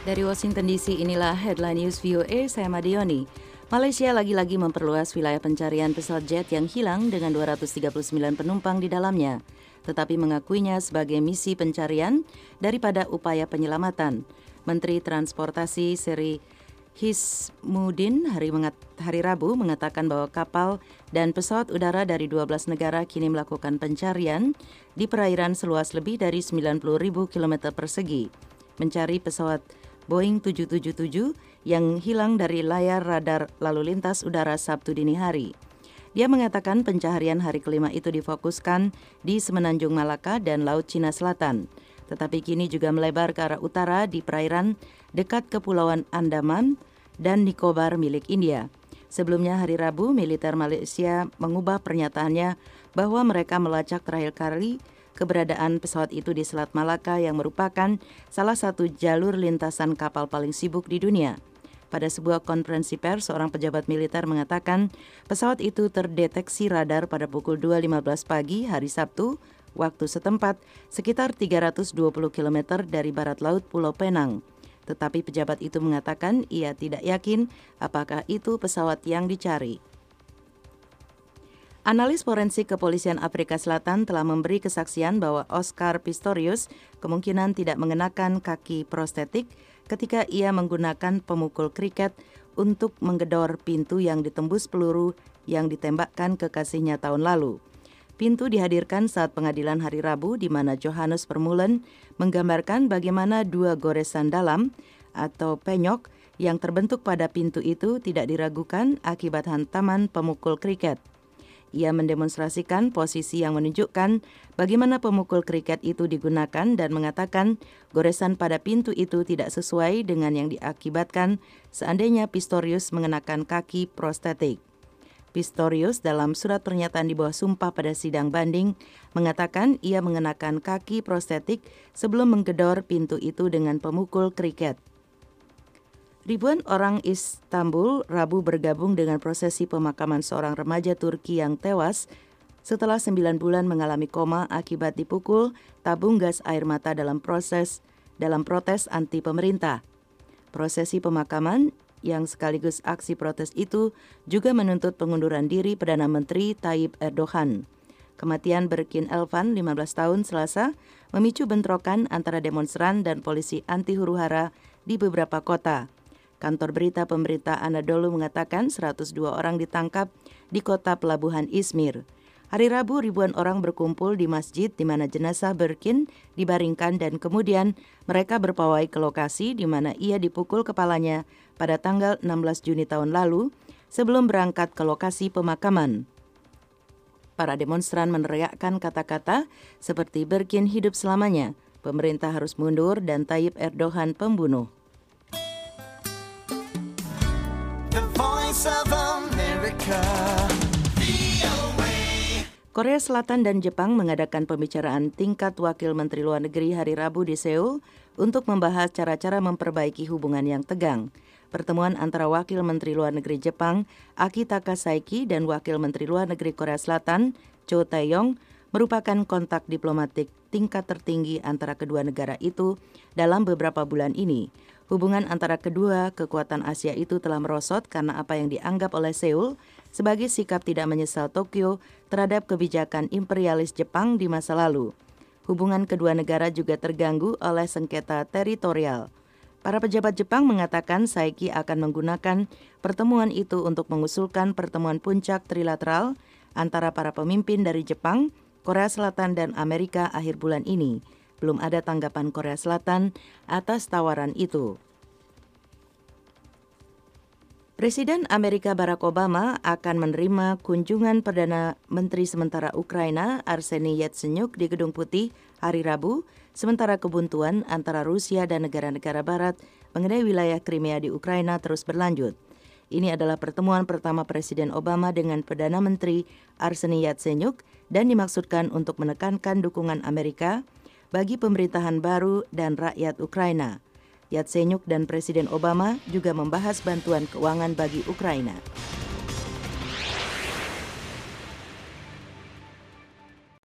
Dari Washington DC, inilah Headline News VOA, saya Madioni. Malaysia lagi-lagi memperluas wilayah pencarian pesawat jet yang hilang dengan 239 penumpang di dalamnya, tetapi mengakuinya sebagai misi pencarian daripada upaya penyelamatan. Menteri Transportasi Seri Hismuddin hari Rabu mengatakan bahwa kapal dan pesawat udara dari 12 negara kini melakukan pencarian di perairan seluas lebih dari 90.000 km persegi, mencari pesawat Boeing 777 yang hilang dari layar radar lalu lintas udara Sabtu dini hari. Dia mengatakan pencarian hari kelima itu difokuskan di Semenanjung Malaka dan Laut Cina Selatan, tetapi kini juga melebar ke arah utara di perairan dekat Kepulauan Andaman dan Nicobar milik India. Sebelumnya hari Rabu, militer Malaysia mengubah pernyataannya bahwa mereka melacak terakhir kali keberadaan pesawat itu di Selat Malaka yang merupakan salah satu jalur lintasan kapal paling sibuk di dunia. Pada sebuah konferensi pers, seorang pejabat militer mengatakan pesawat itu terdeteksi radar pada pukul 2.15 pagi hari Sabtu, waktu setempat sekitar 320 km dari barat laut Pulau Penang. Tetapi pejabat itu mengatakan ia tidak yakin apakah itu pesawat yang dicari. Analis forensik kepolisian Afrika Selatan telah memberi kesaksian bahwa Oscar Pistorius kemungkinan tidak mengenakan kaki prostetik ketika ia menggunakan pemukul kriket untuk menggedor pintu yang ditembus peluru yang ditembakkan kekasihnya tahun lalu. Pintu dihadirkan saat pengadilan hari Rabu di mana Johannes Vermeulen menggambarkan bagaimana dua goresan dalam atau penyok yang terbentuk pada pintu itu tidak diragukan akibat hantaman pemukul kriket. Ia mendemonstrasikan posisi yang menunjukkan bagaimana pemukul kriket itu digunakan dan mengatakan goresan pada pintu itu tidak sesuai dengan yang diakibatkan seandainya Pistorius mengenakan kaki prostetik. Pistorius dalam surat pernyataan di bawah sumpah pada sidang banding mengatakan ia mengenakan kaki prostetik sebelum menggedor pintu itu dengan pemukul kriket. Ribuan orang Istanbul Rabu bergabung dengan prosesi pemakaman seorang remaja Turki yang tewas setelah 9 bulan mengalami koma akibat dipukul tabung gas air mata dalam protes anti pemerintah. Prosesi pemakaman yang sekaligus aksi protes itu juga menuntut pengunduran diri Perdana Menteri Tayyip Erdogan. Kematian Berkin Elvan, 15 tahun, Selasa, memicu bentrokan antara demonstran dan polisi anti huru-hara di beberapa kota. Kantor berita pemerintah Anadolu mengatakan 102 orang ditangkap di kota pelabuhan Izmir. Hari Rabu, ribuan orang berkumpul di masjid di mana jenazah Berkin dibaringkan dan kemudian mereka berpawai ke lokasi di mana ia dipukul kepalanya pada tanggal 16 Juni tahun lalu sebelum berangkat ke lokasi pemakaman. Para demonstran meneriakkan kata-kata seperti Berkin hidup selamanya, pemerintah harus mundur dan Tayyip Erdogan pembunuh. Korea Selatan dan Jepang mengadakan pembicaraan tingkat Wakil Menteri Luar Negeri hari Rabu di Seoul untuk membahas cara-cara memperbaiki hubungan yang tegang. Pertemuan antara Wakil Menteri Luar Negeri Jepang, Akitaka Saiki, dan Wakil Menteri Luar Negeri Korea Selatan, Cho Tae-yong, merupakan kontak diplomatik tingkat tertinggi antara kedua negara itu dalam beberapa bulan ini. Hubungan antara kedua kekuatan Asia itu telah merosot karena apa yang dianggap oleh Seoul sebagai sikap tidak menyesal Tokyo terhadap kebijakan imperialis Jepang di masa lalu. Hubungan kedua negara juga terganggu oleh sengketa teritorial. Para pejabat Jepang mengatakan Saiki akan menggunakan pertemuan itu untuk mengusulkan pertemuan puncak trilateral antara para pemimpin dari Jepang, Korea Selatan, dan Amerika akhir bulan ini. Belum ada tanggapan Korea Selatan atas tawaran itu. Presiden Amerika Barack Obama akan menerima kunjungan Perdana Menteri sementara Ukraina Arseniy Yatsenyuk di Gedung Putih hari Rabu, sementara kebuntuan antara Rusia dan negara-negara Barat mengenai wilayah Crimea di Ukraina terus berlanjut. Ini adalah pertemuan pertama Presiden Obama dengan Perdana Menteri Arseniy Yatsenyuk dan dimaksudkan untuk menekankan dukungan Amerika bagi pemerintahan baru dan rakyat Ukraina. Yatsenyuk dan Presiden Obama juga membahas bantuan keuangan bagi Ukraina.